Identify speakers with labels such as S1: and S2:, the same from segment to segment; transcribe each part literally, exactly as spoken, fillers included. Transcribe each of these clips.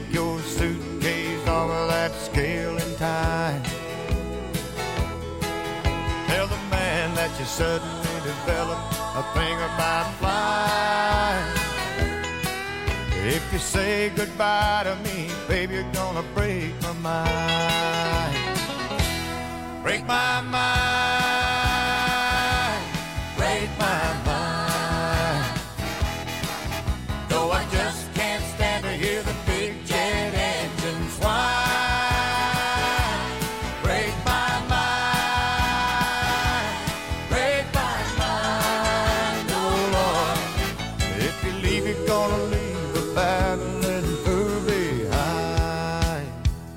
S1: your suitcase off of that scale in time. Tell the man that you suddenly developed a thing about flying. If you say goodbye to me, baby, you're gonna break my mind. Break my mind, break my mind. Though I just can't stand to hear the big jet engines whine. Break my mind, break my mind, oh Lord. If you leave, you're gonna leave the battle and her behind.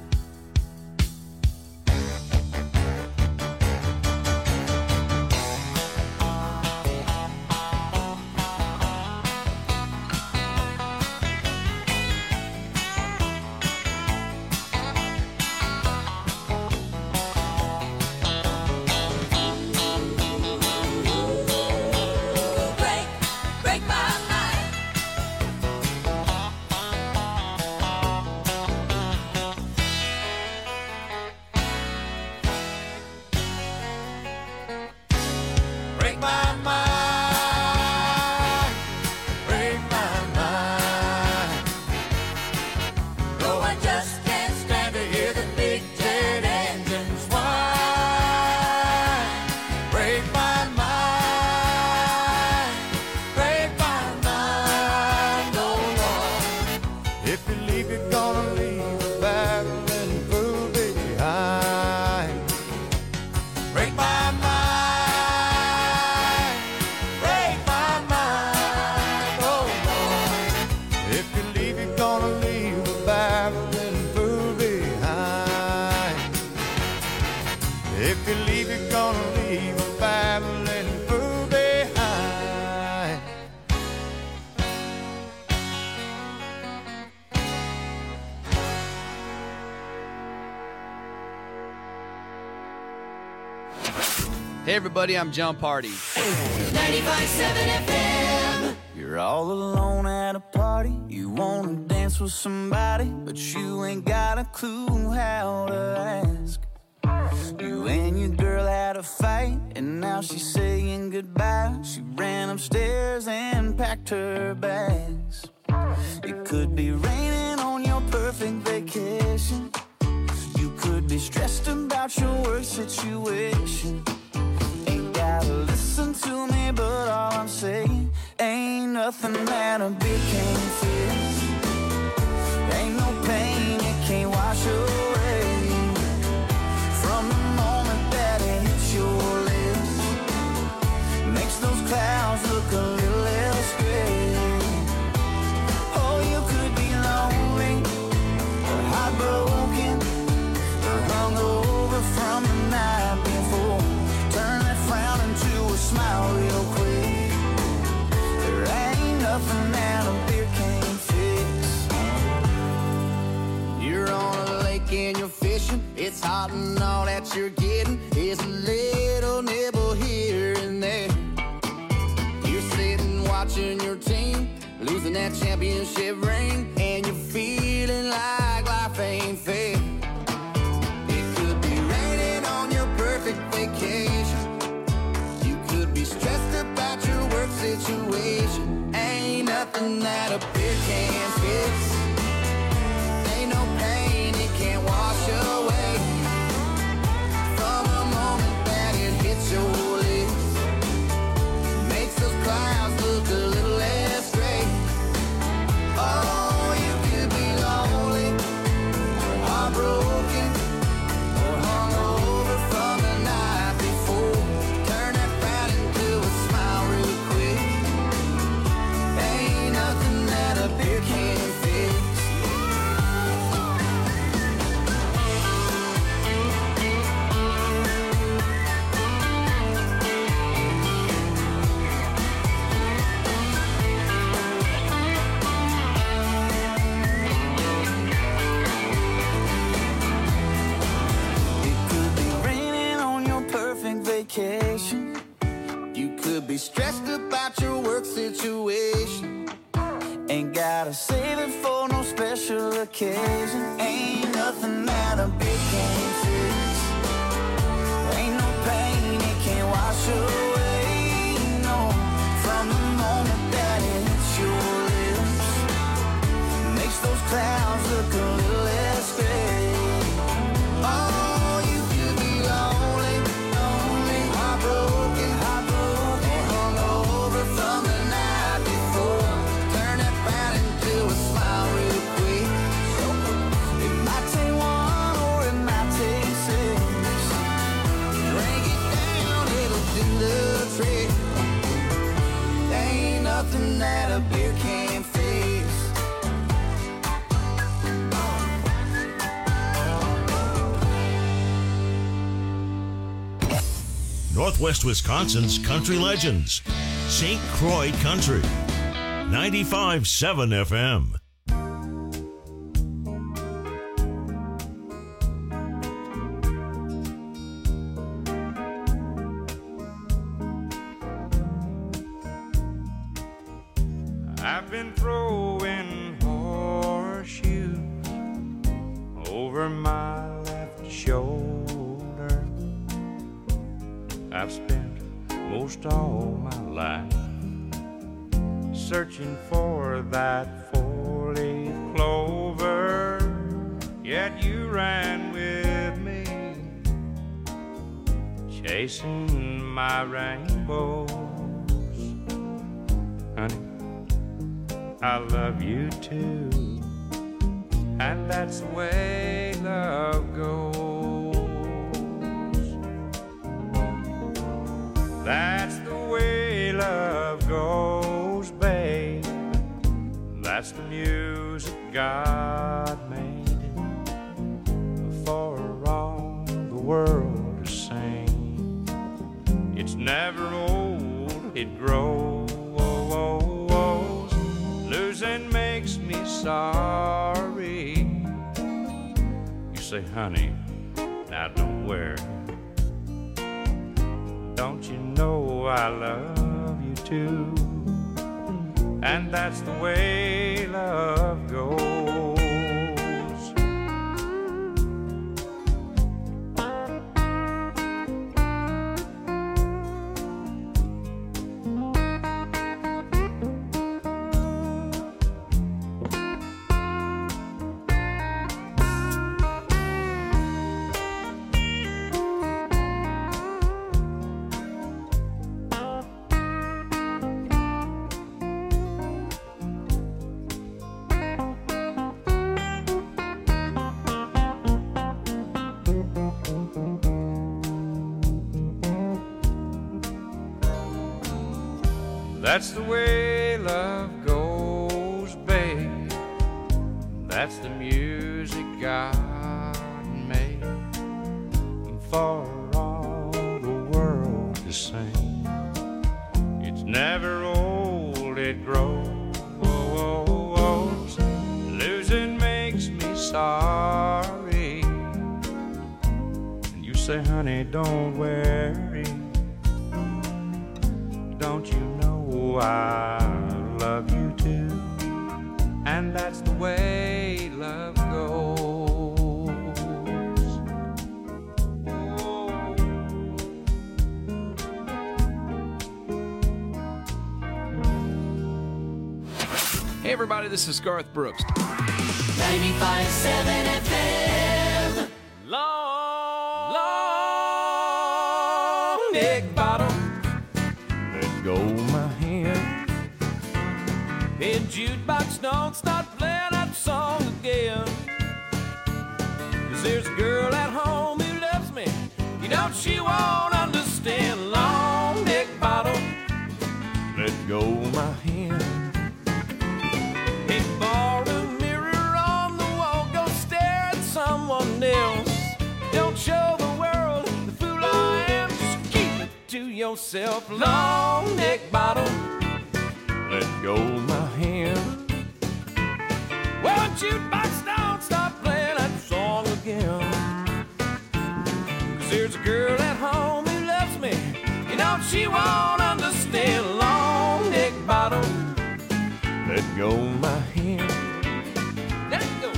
S2: Break, break my mind.
S1: Break my mind, break my mind. Though I just can't stand to hear the big jet engines whine. Break my mind, break my mind, oh Lord. If you leave, you're gonna leave the battle and prove behind. Break my mind, break my mind, oh Lord. If you leave, you're gonna leave the battle and prove behind. If you leave, you're gonna leave the battle and prove behind.
S3: Hey everybody, I'm John Party.
S2: ninety-five point seven F M.
S4: You're all alone at a party. You wanna dance with somebody, but you ain't got a clue how to ask. You and your girl had a fight, and now she's saying goodbye. She ran upstairs and packed her bags. It could be raining on your perfect vacation. You could be stressed about your work situation. Ain't gotta listen to me, but all I'm saying ain't nothing that a beer can't fix. Ain't no pain it can't wash away. From the moment that it hits your lips, makes those clouds look a little less gray. Oh, you could be lonely, or heartbroken, or hungover from the night before. Turn that frown into a smile real quick. There ain't nothing that a beer can't fix. You're on a lake and you're fishing. It's hot and all that you're getting is a little nibble here and there. You're sitting watching your team losing that championship ring, and you're feeling like life ain't fair. It could be raining on your perfect vacation. You could be stressed about your work situation. Ain't nothing that a beer can't fix. Ain't no pain it can't wash away. From the moment that it hits your lips, makes those clouds look a little less gray. Oh, you could be lonely, or heartbroken, or hungover from the night before. Turn that frown into a smile real quick. Ain't nothing that a special occasion. Ain't nothing that a beer can't fix. Ain't no pain it can't wash away, no. From the moment that it hits your lips, makes those clouds look a little less gray. Oh, you could be lonely, lonely, heartbroken, heartbroken, hungover from the night before. Turn that frown into a smile real quick. It might take one or it might take six. Drink it down, it'll do the trick. Ain't nothing that a beer can't fix.
S5: Northwest Wisconsin's country legends. Saint Croix Country. ninety-five point seven F M.
S6: I've been throwing horseshoes over my left shoulder. I've spent most all my life searching for that four-leaf clover, yet you ran with me, chasing my rainbows. Honey, I love you too, and that's the way love goes. That's the way love goes, babe. That's the music God made for all the world to sing. It's never old, it grows. Losing makes me sorry. You say, honey, now don't worry. Don't you know I love you too? And that's the way love goes. That's the way love goes, babe. That's the music God made for all the world to sing. It's never old, it grows. Losing makes me sorry. And you say, honey, don't worry. Don't you know I love you too? And that's the way love goes. Oh.
S3: Hey everybody, this is Garth Brooks.
S2: ninety-five point seven F M.
S7: Long, long neck bottom. Let go my hand. Hey, jukebox, don't start playing that song again. 'Cause there's a girl at home who loves me. You know she won't understand. Long neck bottom. Let go my hand. Hey, borrow a mirror on the wall. Go stare at someone else. Don't show the world the fool I am. Just keep it to yourself. Long neck bottom. Let go my hand. Well, jukebox, don't stop playing that song again. 'Cause there's a girl at home who loves me. You know she won't understand. Long neck bottom. Let go my hand. Let go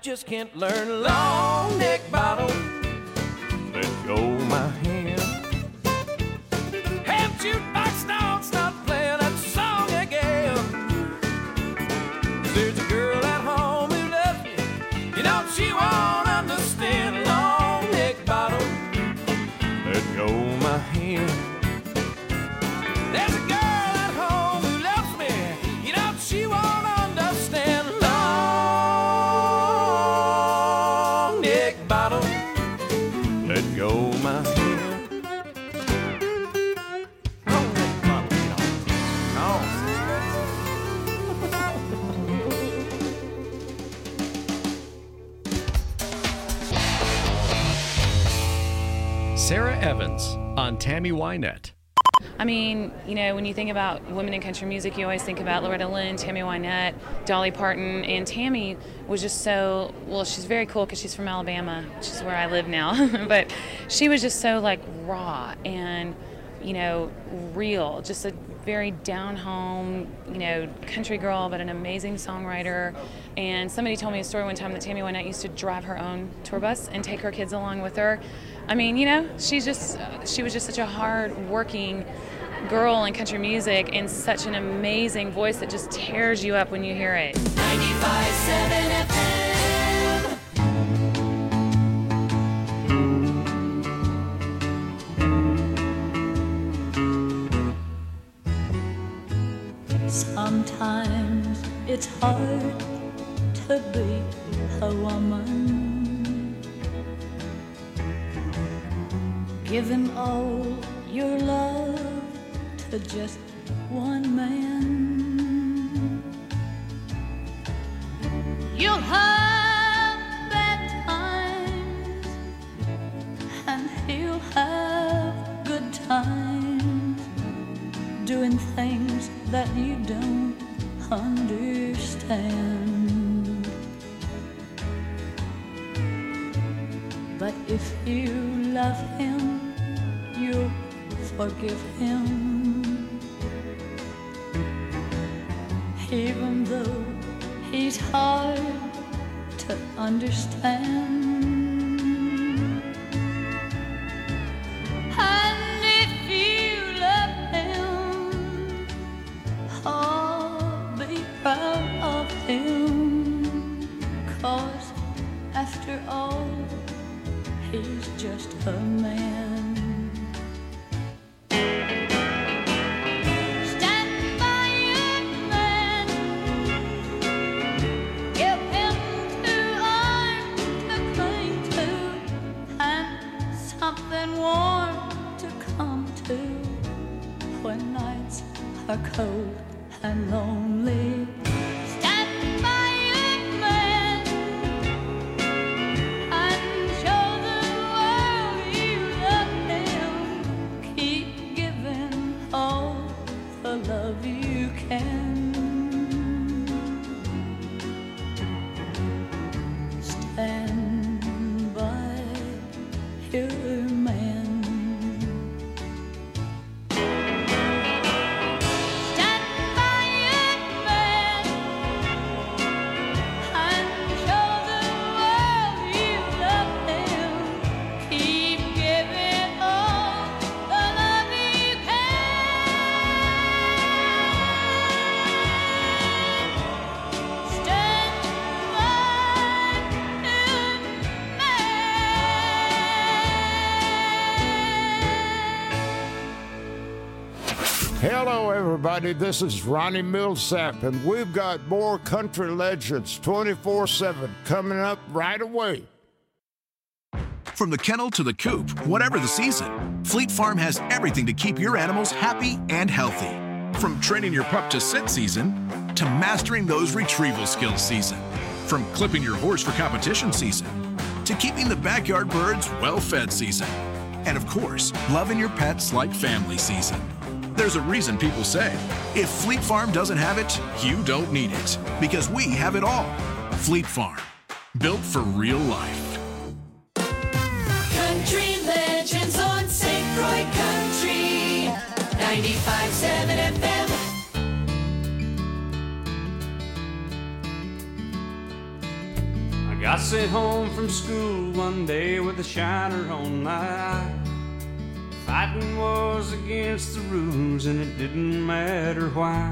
S7: just can't learn. Long neck bottle, let go my hand. Have jukebox don't stop playing that song again. There's a girl at home who loves you, you know she won't understand. Long neck bottle, let go my hand. There's a girl at home who loves me, you know she won't understand. Long neck bottle, let go my hand. Long neck bottle, you know.
S8: Sarah Evans on Tammy Wynette.
S9: I mean, you know, when you think about women in country music, you always think about Loretta Lynn, Tammy Wynette, Dolly Parton, and Tammy was just so, well, she's very cool because she's from Alabama, which is where I live now, but she was just so, like, raw and, you know, real, just a very down-home, you know, country girl, but an amazing songwriter. And somebody told me a story one time that Tammy Wynette used to drive her own tour bus and take her kids along with her. I mean, you know, she's just, she was just such a hard-working girl in country music and such an amazing voice that just tears you up when you hear it.
S2: ninety-five point seven F M.
S10: Sometimes it's hard to be a woman, giving all your love to just one man. You'll have bad times and he'll have good times, doing things that you don't understand. But if you love him, you'll forgive him, even though he's hard to understand. And if you love him, oh, be proud of him, 'cause after all, he's just a man. Stand by your man. Give him two arms to cling to and something warm to come to when nights are cold and lonely. Stand by your man and show the world you love him. Keep giving all the love you can. Stand by your man. Stand by your man and show the world you love him. Keep giving all the love you can. Stand by your
S1: Hello, everybody. This is Ronnie Millsap, and we've got more country legends twenty-four seven coming up right away.
S11: From the kennel to the coop, whatever the season, Fleet Farm has everything to keep your animals happy and healthy. From training your pup to sit season, to mastering those retrieval skills season. From clipping your horse for competition season, to keeping the backyard birds well-fed season. And of course, loving your pets like family season. There's a reason people say, if Fleet Farm doesn't have it, you don't need it. Because we have it all. Fleet Farm, built for real life.
S2: Country Legends on Saint Croix Country, ninety-five point seven F M.
S7: I
S6: got sent home from school one day with a shiner on my eye. Fighting was against the rules and it didn't matter why.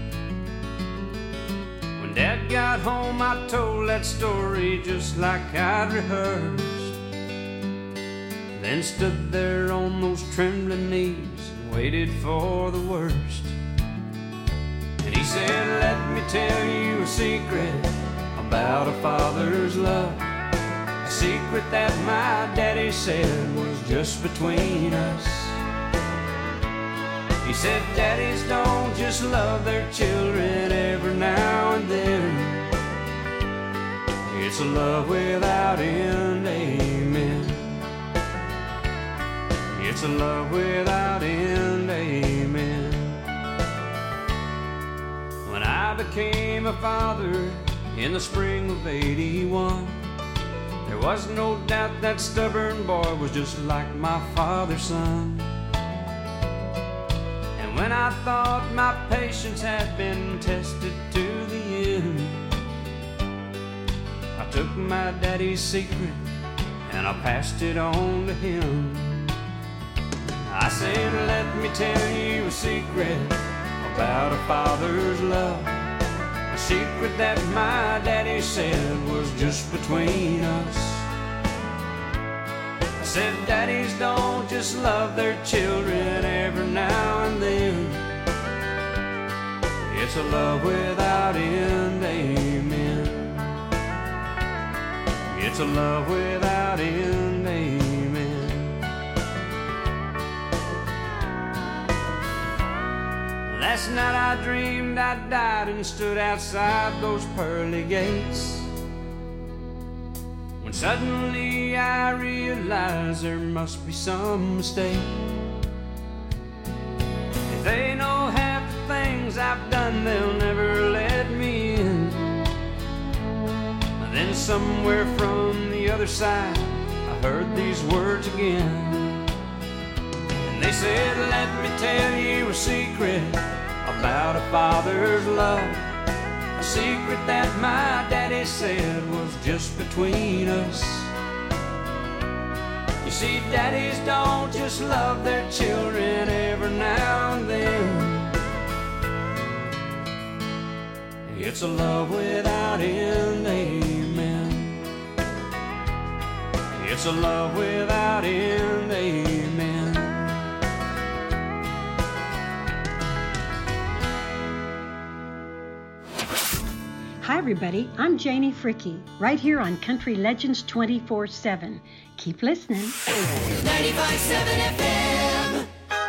S6: When Dad got home I told that story just like I'd rehearsed. Then stood there on those trembling knees and waited for the worst. And he said, let me tell you a secret about a father's love. A secret that my daddy said was just between us. He said, daddies don't just love their children every now and then. It's a love without end, amen. It's a love without end, amen. When I became a father in the spring of eighty-one, there was no doubt that stubborn boy was just like my father's son. And when I thought my patience had been tested to the end, I took my daddy's secret and I passed it on to him. I said, let me tell you a secret about a father's love. A secret that my daddy said was just between us. I said, daddies don't just love their children every now and then. It's a love without end, amen. It's a love without end, amen. Last night I dreamed I died and stood outside those pearly gates, when suddenly I realized there must be some mistake. If they know half the things I've done, they'll never let me in. And then somewhere from the other side I heard these words again. And they said, let me tell you a secret about a father's love. A secret that my daddy said was just between us. You see, daddies don't just love their children every now and then. It's a love without end, amen. It's a love without end, amen.
S12: Hi everybody, I'm Janie Fricke, right here on Country Legends twenty-four seven. Keep listening.
S2: ninety-five point seven F M.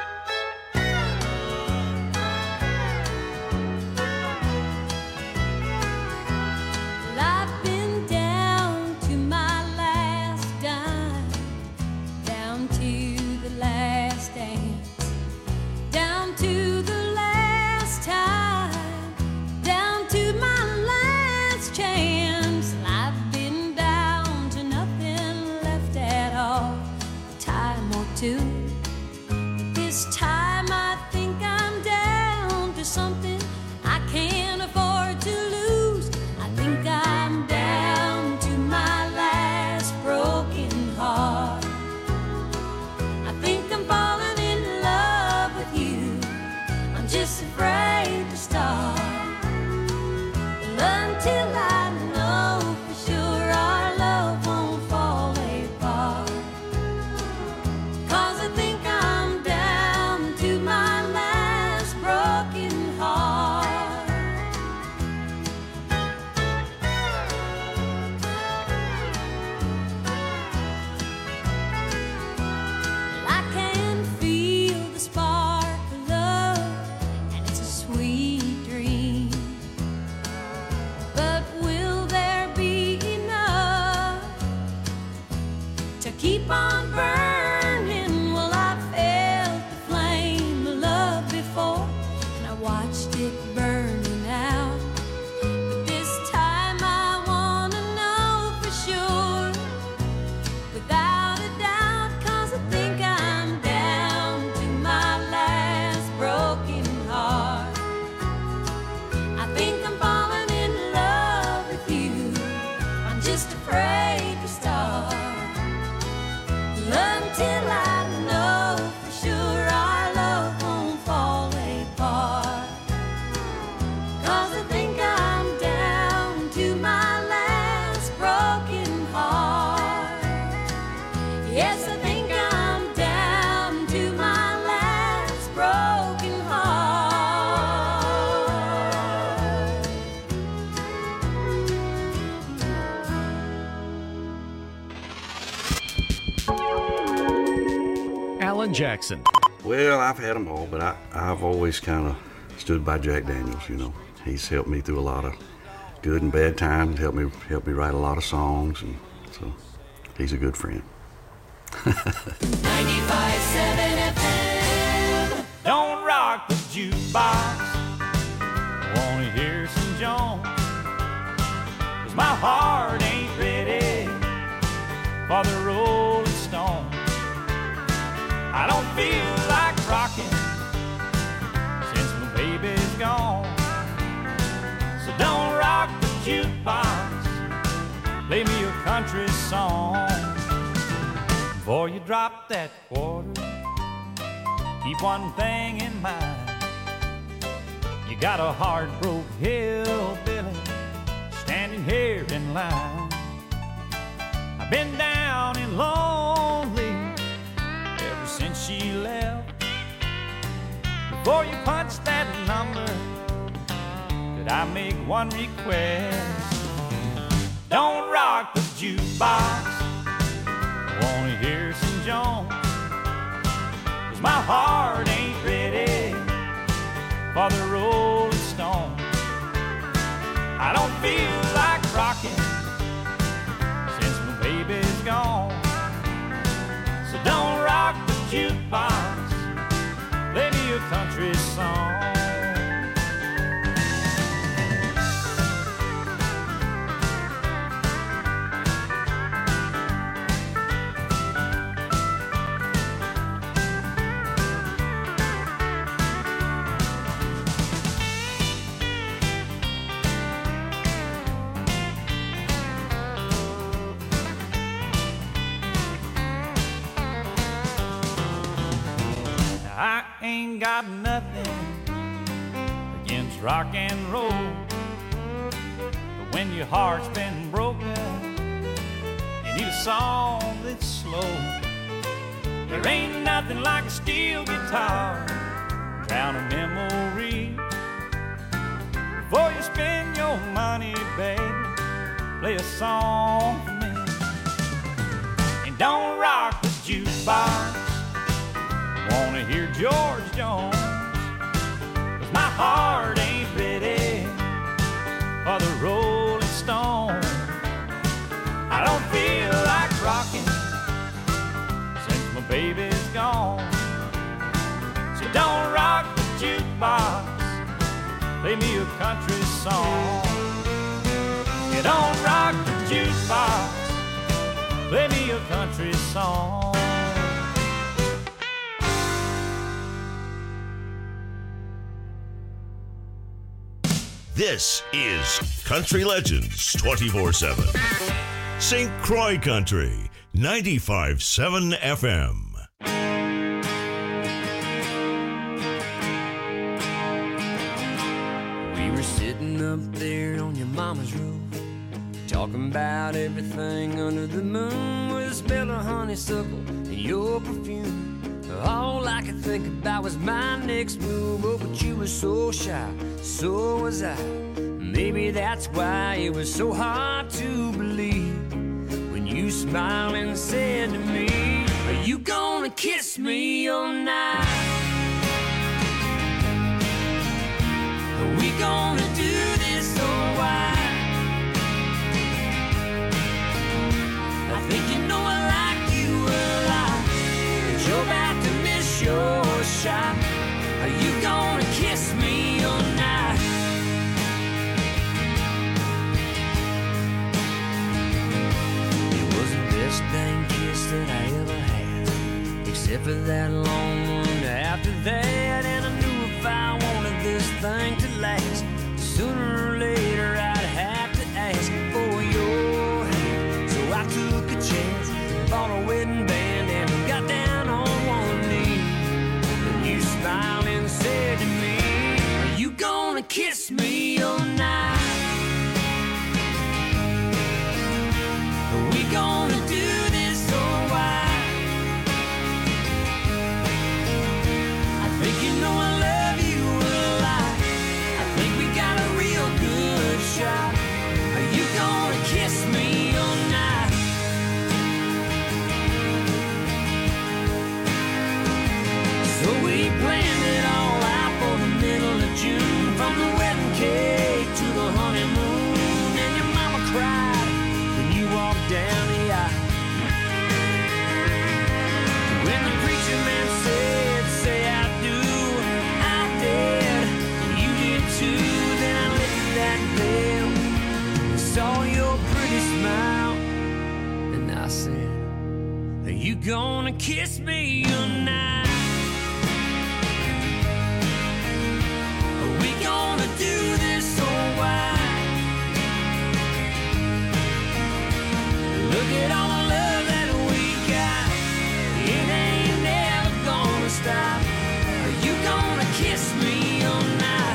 S10: I've been down to my last dime, down to the last dance, down to the last time, down to my last chance. I've been down to nothing left at all, a time or two. afraid to start until I know for sure our love won't fall apart. 'Cause I think I'm down to my last broken heart. Yes, I think I'm down to my last broken heart.
S8: Alan Jackson.
S13: Well, I've had them all, but I, I've always kind of stood by Jack Daniels, you know. He's helped me through a lot of good and bad times, helped me helped me write a lot of songs, and so he's a good friend.
S2: ninety-five seven F M.
S7: Don't rock the jukebox. Wanna hear some Jones? 'Cause my heart ain't ready for the Rolling Stones. I don't feel like rocking since my baby's gone. So don't rock the jukebox. Play me a country song. Before you drop that quarter, keep one thing in mind. You got a heart-broke hillbilly standing here in line. I've been down and lonely ever since she left. Before you punch that number, could I make one request? Don't rock the jukebox. Wanna hear some Jones? 'Cause my heart ain't ready for the Rolling Stones. I don't feel like rocking since my baby's gone. So don't rock the jukebox. Play me a country song. I ain't got nothing against rock and roll, but when your heart's been broken, you need a song that's slow. There ain't nothing like a steel guitar, drown a memory. Before you spend your money, baby, play a song for me. And don't rock the jukebox. Wanna hear George Jones? 'Cause my heart ain't ready for the Rolling Stones. I don't feel like rocking since my baby's gone. So don't rock the jukebox. Play me a country song. You don't rock the jukebox. Play me a country song.
S5: This is Country Legends twenty-four seven. Saint Croix Country, ninety-five point seven F M.
S14: We were sitting up there on your mama's roof, talking about everything under the moon, with a smell of honeysuckle and your perfume. All I could think about was my next move. Oh, but you were so shy, so was I. Maybe that's why it was so hard to believe when you smiled and said to me, are you gonna kiss me all night? Are we gonna do this or why? I think you know I like you a lot, but you're about to miss your shot. Are you gonna kiss me all night? It was the best dang kiss that I ever had, except for that long one after that. And I knew if I wanted this thing to last, sooner or later I'd have to ask for your hand, so I wedding band and got down on one knee. And you smiled and said to me, are you gonna kiss me all night? Are we gonna do this or why? I think you know I love you a lot. I think we got a real good shot. Are you gonna kiss me all night? So we planned it all out for the middle of June, from the wedding cake to the honeymoon. And your mama cried when you walked down the aisle. When the preacher man said, say I do, I did, and you did too. Then I lifted that veil, saw your pretty smile, and I said, are you gonna kiss me tonight? Are we gonna do this or why? Look at all the love that we got, it ain't never gonna stop. Are you gonna kiss me all night?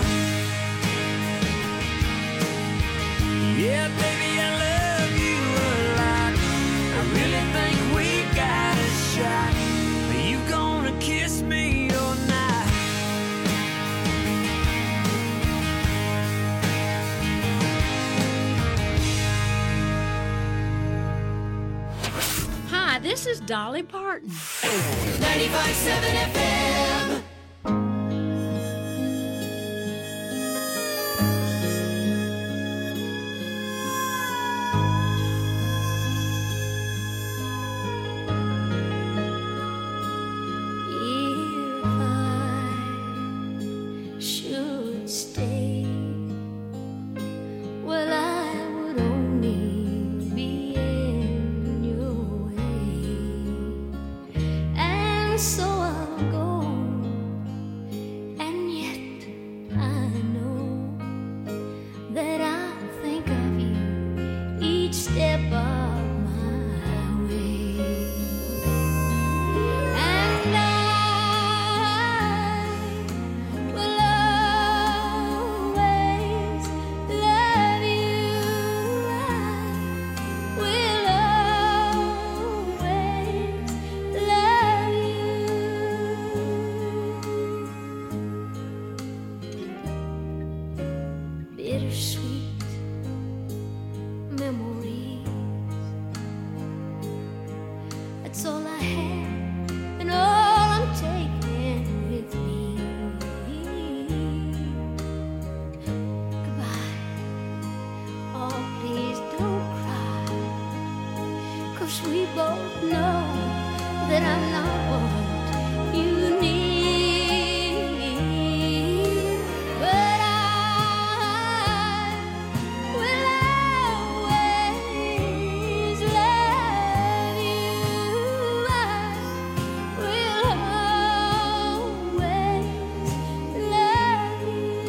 S14: Yeah, baby, I love you a lot. I really think we got a shot. Are you gonna kiss me all night?
S15: Hi, this is Dolly Parton.
S2: ninety-five point seven F M.
S10: If I should stay, well, I would only be in your way, and so I'll go. And yet I know that I'll think of you each step of my way. And I will always love you. I will always love you. Bittersweet memories, that's all I have and all I'm taking with me. Goodbye. Oh, please don't cry, 'cause we both know that I'm not what you need. But I will always love you. I will always love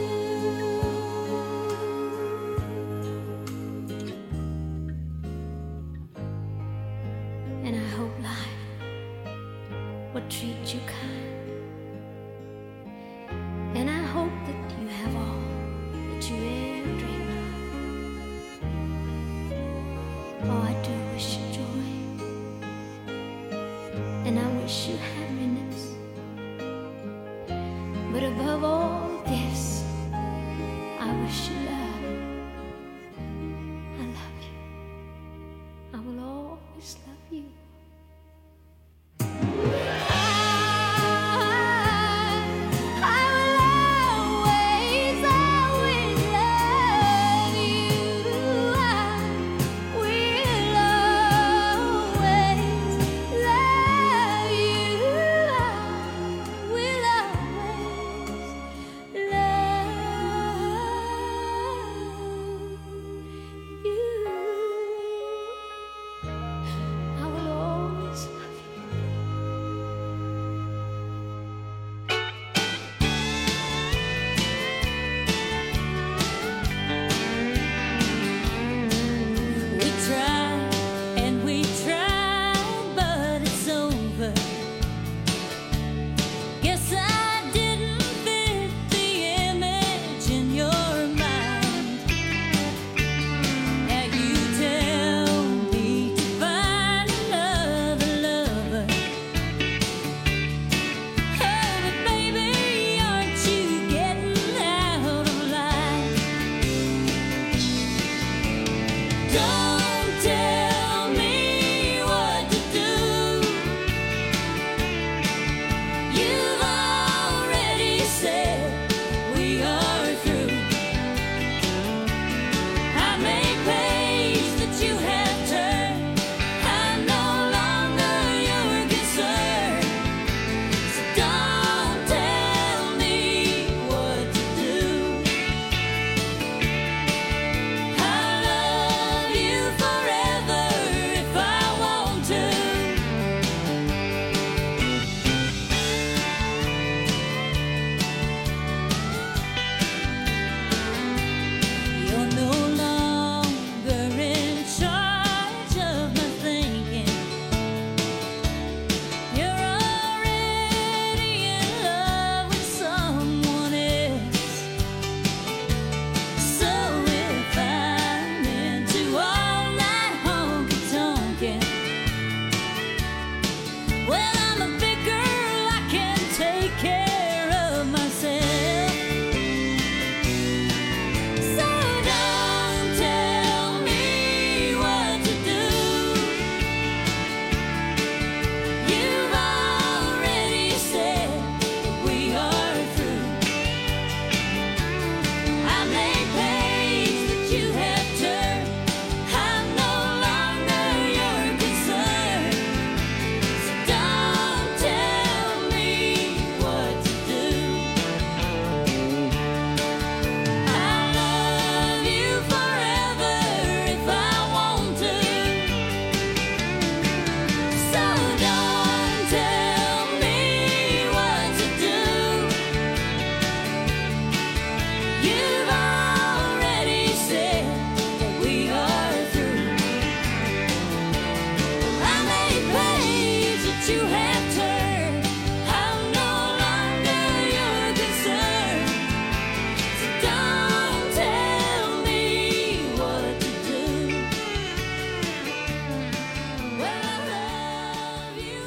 S10: you. And I hope life will treat you kind. And I hope that you have all that you ever dreamed of. Oh, I do wish you joy, and I wish you happiness. But above all this, I wish you love. I love you. I will always love you. I will you have turned. I'm no longer your concern. So don't tell me what to do. Well, I love you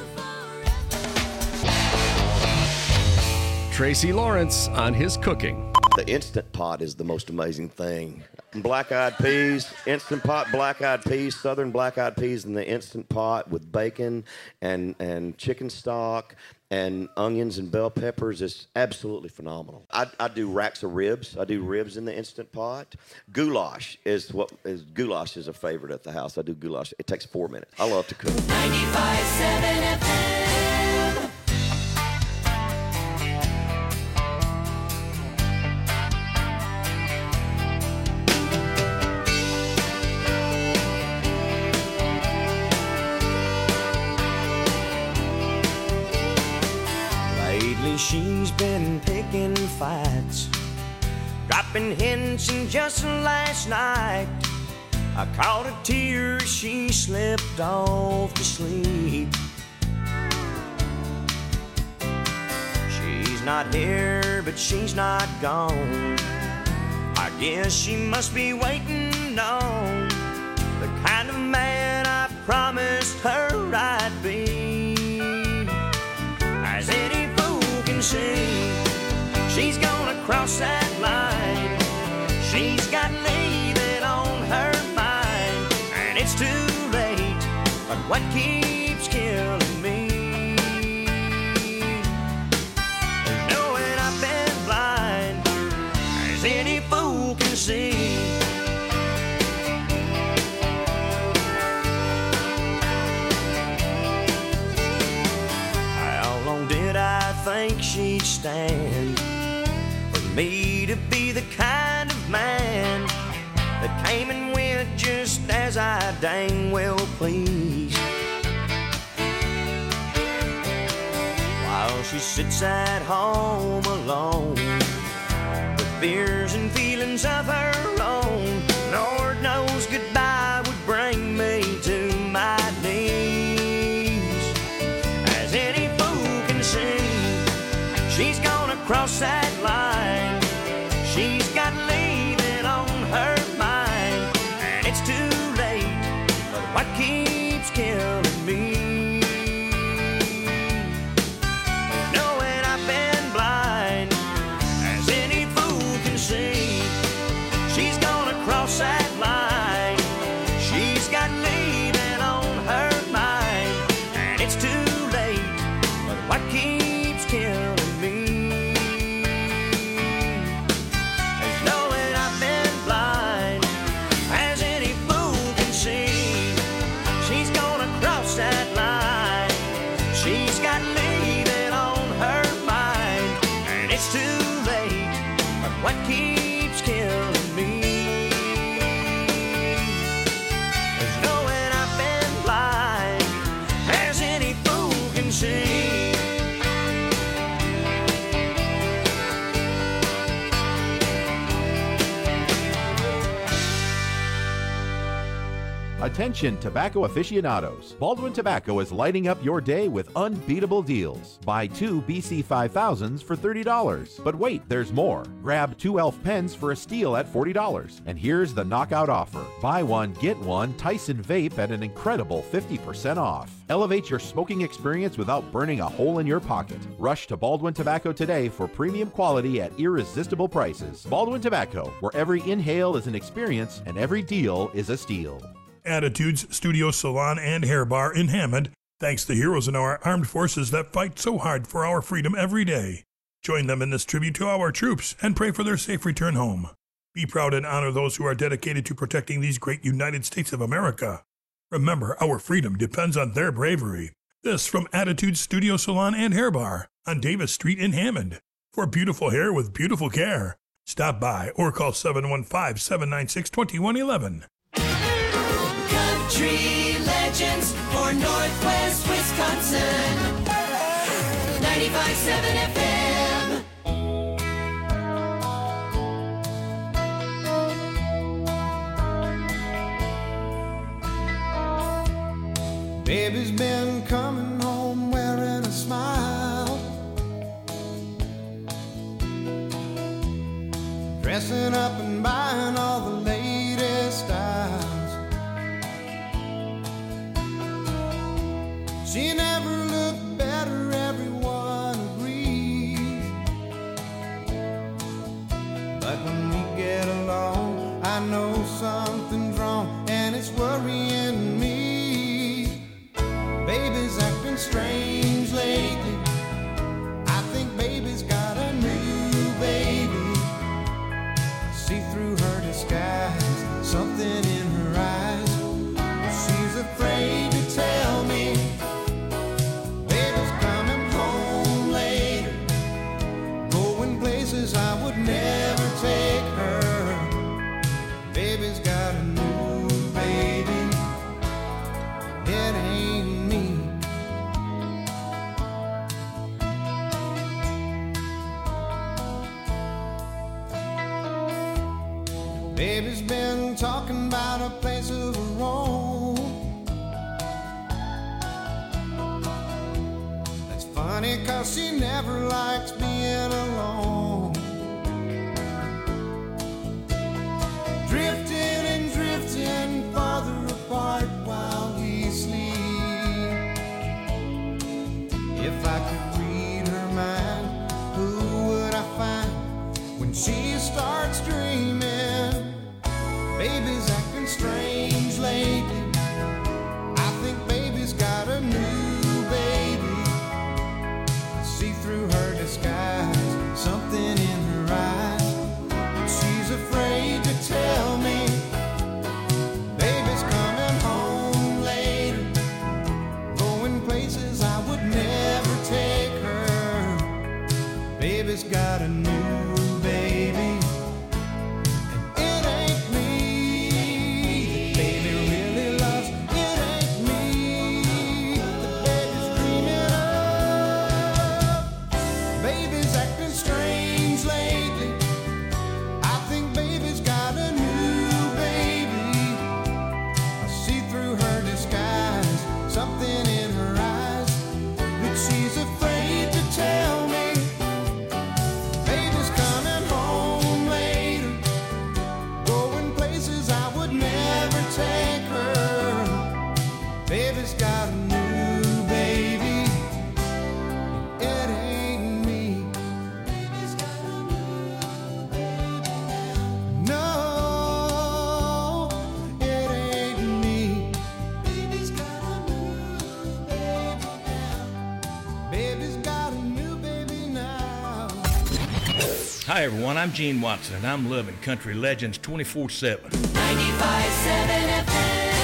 S10: forever.
S8: Tracy Lawrence on his cooking.
S16: The Instant Pot is the most amazing thing. Black-eyed peas, Instant Pot, black-eyed peas, southern black-eyed peas in the Instant Pot with bacon and, and chicken stock and onions and bell peppers. It's absolutely phenomenal. I, I do racks of ribs. I do ribs in the Instant Pot. Goulash is what is goulash is a favorite at the house. I do goulash. It takes four minutes. I love to cook.
S2: ninety-five point seven F M.
S4: Lately she's been picking fights, dropping hints, and just last night I caught a tear as she slipped off to sleep. She's not here, but she's not gone. I guess she must be waiting on the kind of man I promised her I'd be. As any fool can see, she's gonna cross that line. She's got leaving on her mind, and it's too late. But what keeps killing me is knowing I've been blind, as any fool can see. How long did I think she'd stand for me to be the kind of man that came and went just as I dang well pleased? While she sits at home alone with fears and feelings of her own, Lord knows goodbye would bring me to my knees. As any fool can see, she's gonna cross that line. She's got leaving on her mind, and it's too late. But what keeps killing me is knowing I've been blind, as any fool can see. She's gonna cross that line. She's got leaving on her mind, and it's too late. But what keeps killing me is knowing I've been blind, as any fool can see. She's gonna cross that line. She's got leaving on her mind, and it's too late. But what keeps killing me is knowing I've been blind, as any fool can see.
S17: Attention tobacco aficionados. Baldwin Tobacco is lighting up your day with unbeatable deals. Buy two B C five thousands for thirty dollars. But wait, there's more. Grab two Elf pens for a steal at forty dollars. And here's the knockout offer. Buy one, get one Tyson vape at an incredible fifty percent off. Elevate your smoking experience without burning a hole in your pocket. Rush to Baldwin Tobacco today for premium quality at irresistible prices. Baldwin Tobacco, where every inhale is an experience and every deal is a steal.
S18: Attitudes Studio Salon and Hair Bar in Hammond thanks the heroes in our armed forces that fight so hard for our freedom every day. Join them in this tribute to our troops and pray for their safe return home. Be proud and honor those who are dedicated to protecting these great United States of America. Remember, our freedom depends on their bravery. This from Attitudes Studio Salon and Hair Bar on Davis Street in Hammond. For beautiful hair with beautiful care, stop by or call seven one five, seven nine six, two one one one.
S2: Country legends for Northwest Wisconsin. ninety-five point seven F M.
S1: Baby's been coming home dressing up and buying all the latest styles. She never looked better, everyone agrees. But when we get along, I know something's wrong, and it's worrying me. Baby's acting strange lately. I think baby's got a new baby. See through her disguise, something in her eyes. She's afraid to tell me. Baby's coming home later, going places I would never take her. Baby's got a new baby. It ain't me. Baby's been talking about a place of her own. That's funny, 'cause she never likes being alone. Drifting and drifting farther apart while we sleep. If I could read her mind, who would I find when she starts dreaming? Baby's acting strange lately. I think baby's got a new baby. See through her disguise, something in her eyes. She's afraid to tell me. Baby's coming home later, going places I would never take her. Baby's got a new baby. It ain't me. Baby really loves. It ain't me. The baby's dreaming of. Baby's acting strange lately. I think baby's got a new baby. I see through her disguise, something in her eyes that she's afraid to tell me. Baby's coming home later, going places I would never take her. Baby's got a new baby. It ain't me. No, it ain't me. Baby's got a new baby now. Baby's got a new baby now.
S19: Hi, everyone. I'm Gene Watson, and I'm loving Country Legends twenty-four seven.
S2: ninety-five seven F M.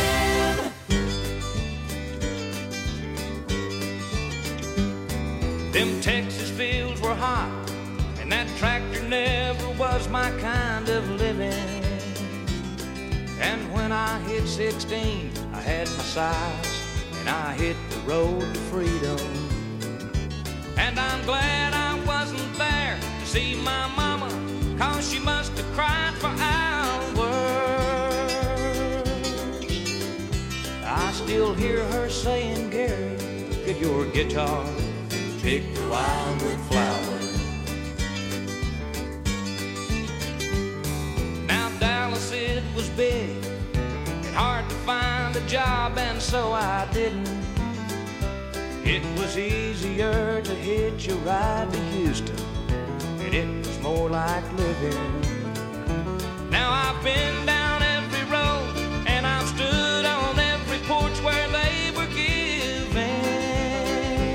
S6: Them Texas fields were hot, and that tractor never was my kind of living. And when I hit sixteen, I had my size, and I hit the road to freedom. And I'm glad I wasn't there to see my mama, 'cause she must have cried for hours. I still hear her saying, Gary, get your guitar, pick the wildwood flower. Now Dallas, it was big and hard to find a job, and so I didn't. It was easier to hitch a ride to Houston, and it was more like living. Now I've been down every road, and I've stood on every porch where they were giving.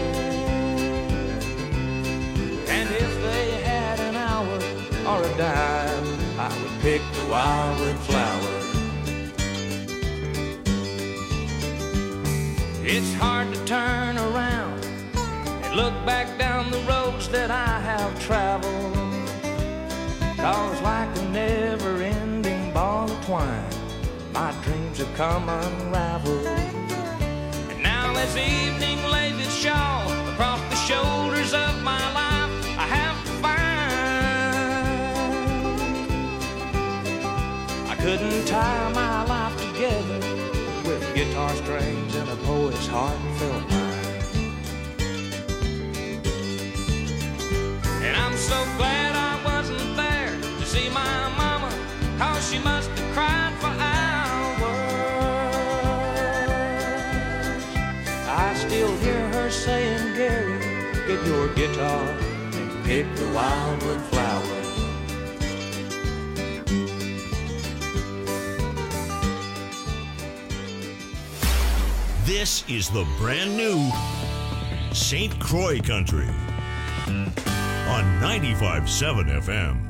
S6: And if they had an hour or a dime, I would pick the wildwood flower. It's hard to turn around and look back down the roads that I have traveled, 'cause like a never-ending ball of twine, my dreams have come unraveled. And now as evening lays its shawl across the shoulders of my life, I have to find I couldn't tie my life together with guitar strings and a poet's heartfelt mind. And I'm so glad I wasn't there to see my I still hear her saying, Gary, get your guitar and pick the wildwood flowers.
S5: This is the brand new Saint Croix Country on ninety-five point seven F M.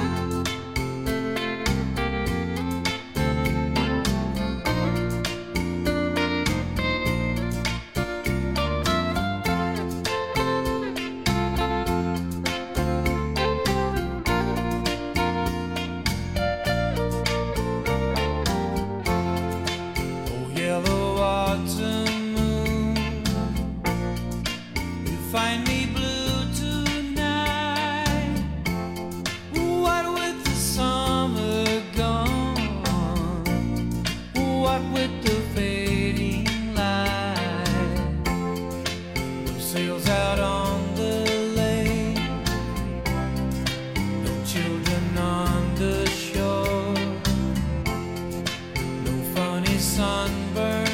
S4: Find me blue tonight. What with the summer gone? What with the fading light? No sails out on the lake. No children on the shore. No funny sunburn.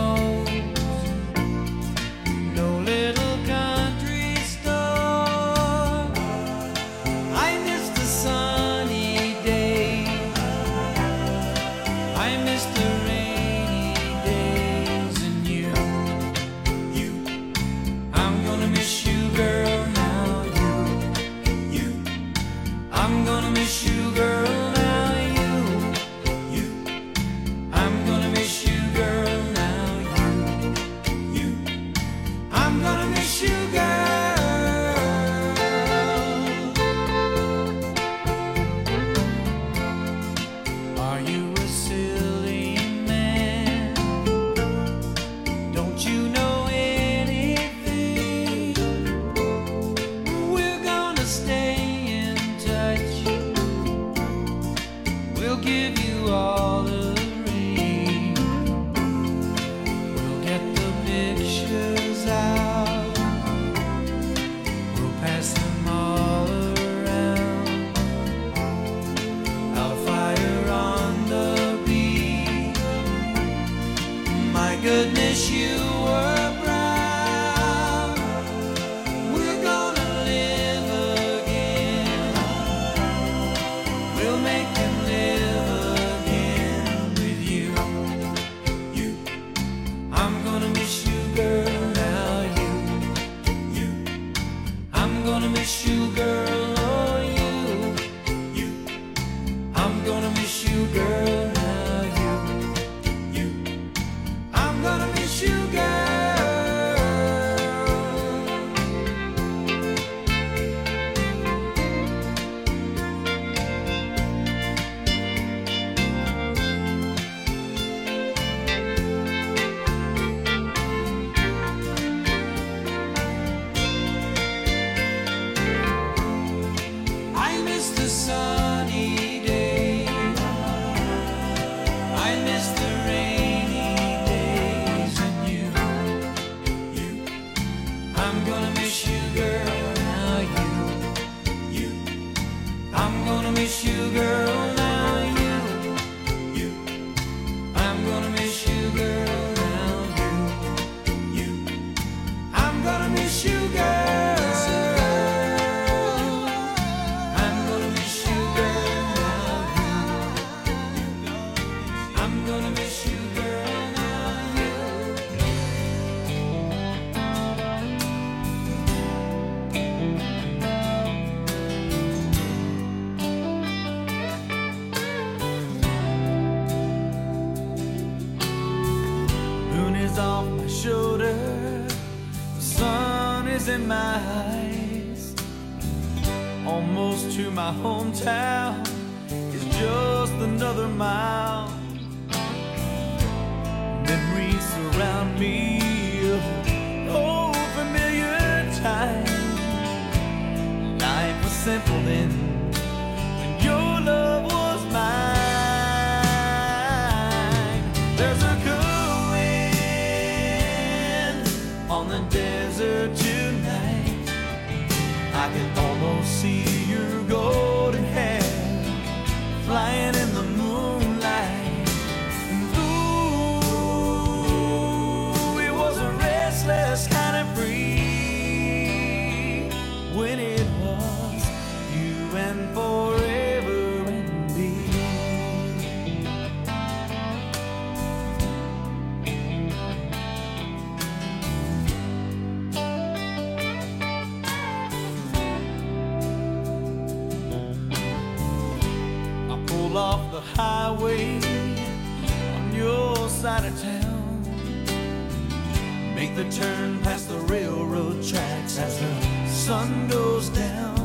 S4: Goodness, you were proud. We're gonna live again. We'll make them live again with you. You, I'm gonna miss you, girl. Now you, you, I'm gonna miss you, girl. Oh, you, you, I'm gonna miss you, girl. You girl. I miss the sunny day. I miss the rain. I'm gonna miss you, girl, now you, you. I'm gonna miss you, girl, now you, you. I'm gonna miss you, girl, now you, you. I'm gonna miss you, girl. I'm gonna miss you, girl, now you. I'm gonna miss you, girl. Off my shoulder, the sun is in my eyes. Almost to my hometown is just another mile. Memories surround me of old familiar times. Life was simple then when your love was mine. There's a on the desert tonight, I can almost see your golden hair flying in the moonlight. And ooh, it was a restless highway on your side of town. Make the turn past the railroad tracks as the sun goes down.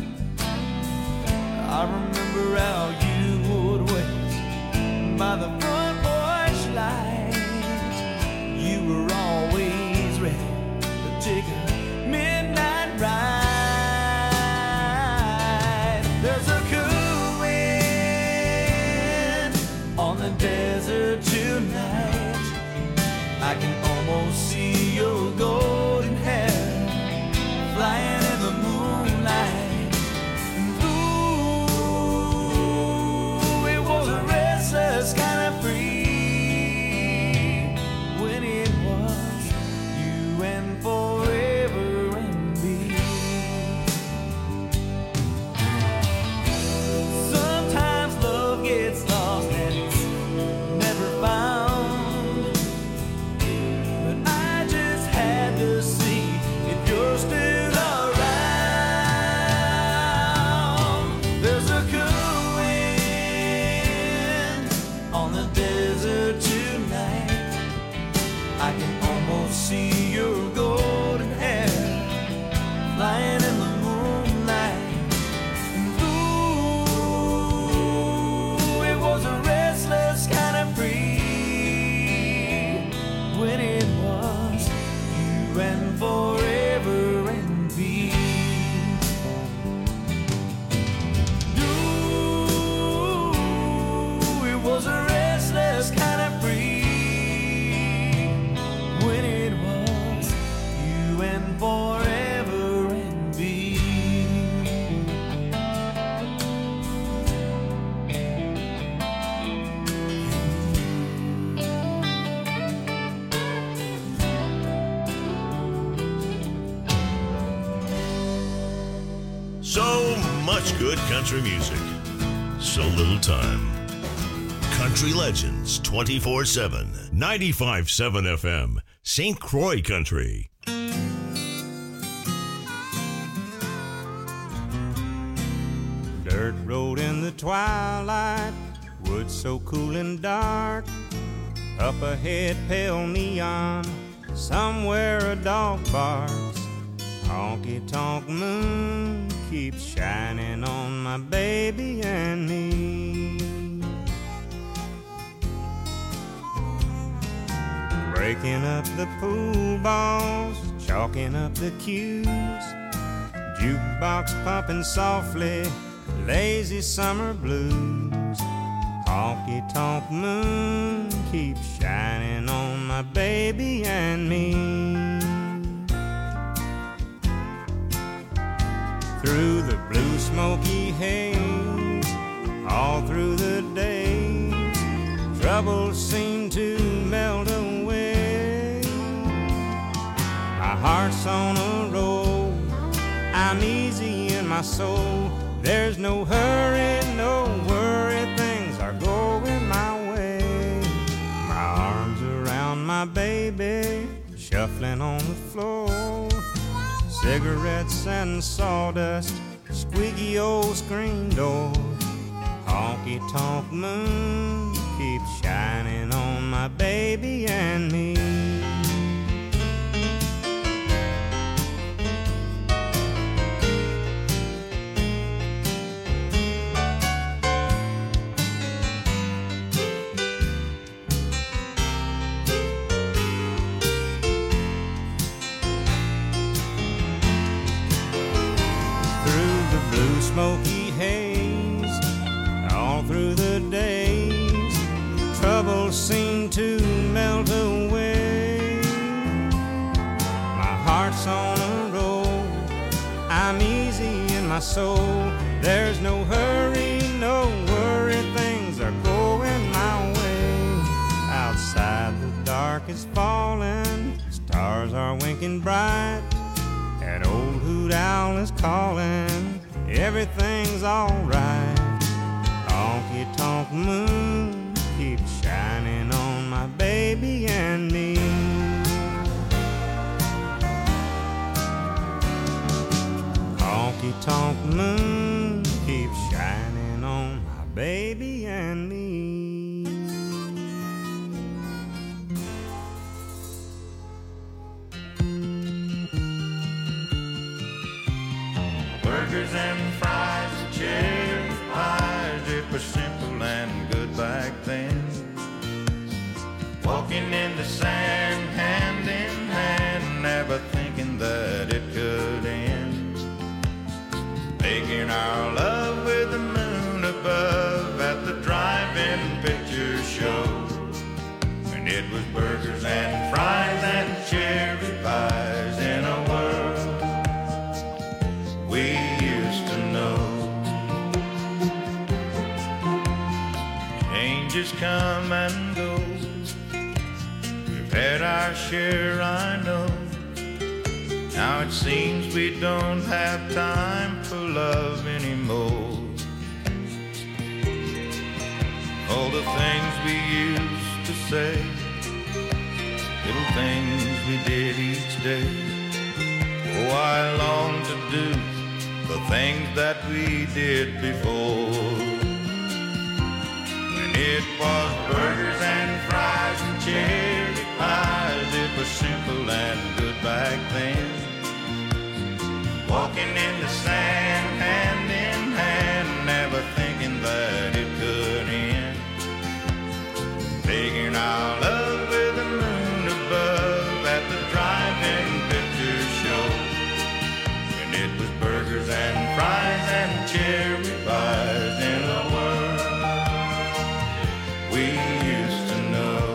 S4: I remember how you would wait by the front porch light. You were always ready to take a midnight ride. There's a cool wind on the desert tonight. I can almost see your golden hair flying in the moonlight. Ooh, it was a restless kind of free when it was you and forever and me. Sometimes love gets lost and it's never found, but I just had to see if you're still around. There's a cool wind on the desert tonight. I can almost see your golden hair flying in the moonlight. Ooh, it was a restless kind of free when it was you and forever and me. Ooh, it was a restless kind of free when it was you and forever and me.
S5: So much good country music, so little time. Country Legends twenty-four seven, ninety-five point seven F M, Saint Croix Country.
S20: Dirt road in the twilight, woods so cool and dark. Up ahead, pale neon, somewhere a dog barks. Honky-tonk moon keeps shining on my baby and me. Breaking up the pool balls, chalking up the cues. Jukebox pumping softly, lazy summer blues. Honky-tonk moon keeps shining on my baby and me. Through the blue smoky haze, all through the days, troubles seem to melt away. My heart's on a roll, I'm easy in my soul. There's no hurry, no worry, things are going my way. My arms around my baby, shuffling on the floor. Cigarettes and sawdust, squeaky old screen door. Honky-tonk moon keeps shining on my baby and me. Smoky haze, all through the days, troubles seem to melt away. My heart's on a roll, I'm easy in my soul. There's no hurry, no worry, things are going my way. Outside the dark is falling, stars are winking bright. That old hoot owl is calling, everything's alright. Honky-tonk moon keeps shining on my baby and me. Honky-tonk moon keeps shining on my baby and me.
S1: burgers and fries and cherry pies. It was simple and good back then. Walking in the sand, hand in hand, never thinking that it could end. Making our love with the moon above at the drive-in picture show. And it was burgers and fries and cherry pies in a world we used to know. Changes come and go. We've had our share, I know. Now it seems we don't have time for love anymore. All the things we used to say, little things we did each day. Oh, I long to do the things that we did before. When it was burgers and fries and cherry pies, it was simple and good back then. Walking in the sand, hand in hand, never thinking that it could end. Making our love with the moon above at the drive-in picture show. And it was burgers and fries and cherry pies in a world we used to know.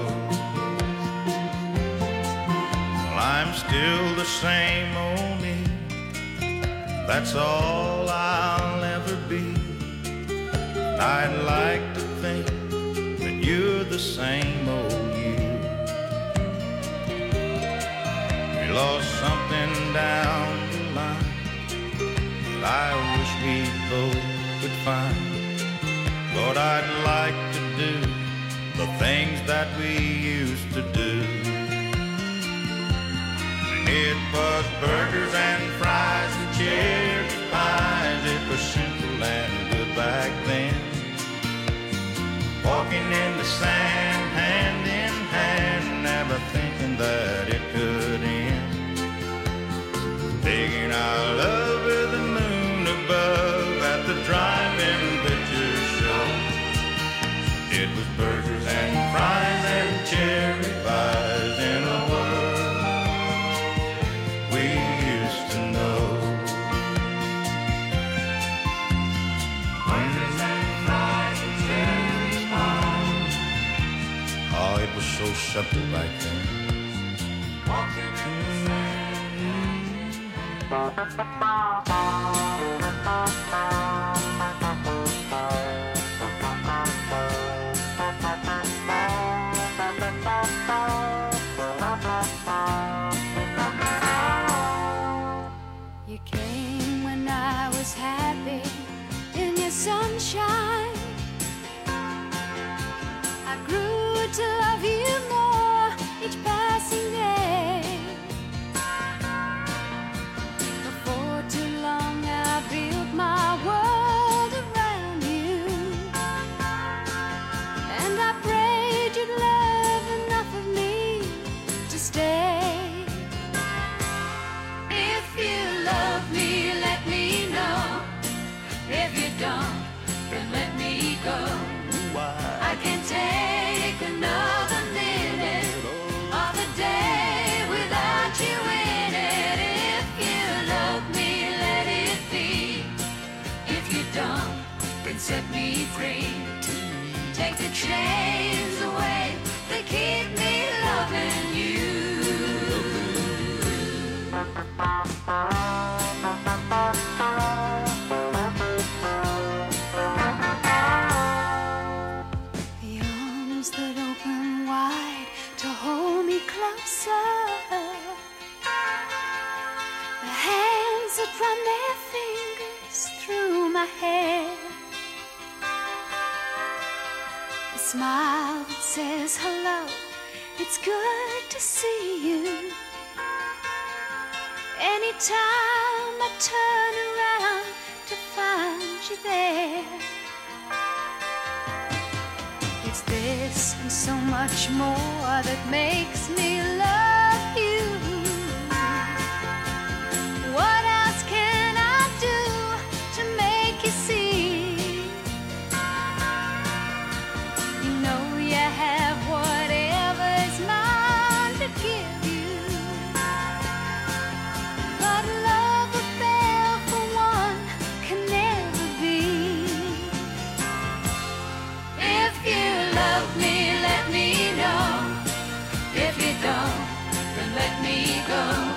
S1: Well, I'm still the same old me. That's all I'll ever be. I'd like to think that you're the same old you. We lost something down the line that I wish we both could find. Lord, I'd like to do the things that we used to do. It was burgers and fries and cherry pies. It was simple and good back then. Walking in the sand, hand in hand, never thinking that it could end. Taking our love with the moon above at the drive-in picture show. It was burgers and fries and cherry pies in a world we used to know. Burgers and fries and cherry pies. Oh, it was so simple back then. Walking in the
S10: You came when I was happy in your sunshine. I grew to love you more each passing day. Before too long I built my world around you, and I prayed you'd love enough of me to stay. If you love me, let me know. If you don't, then let me go. I can't take another minute of the day without you in it. If you love me, let it be. If you don't, then set me free. Take the chains away that keep me loving you. The arms that open wide to hold me closer, the hands that run their fingers through my hair, the smile that says hello, it's good to see you. Anytime I turn around to find you there, it's this and so much more that makes me love you. What else can I do
S2: welcome.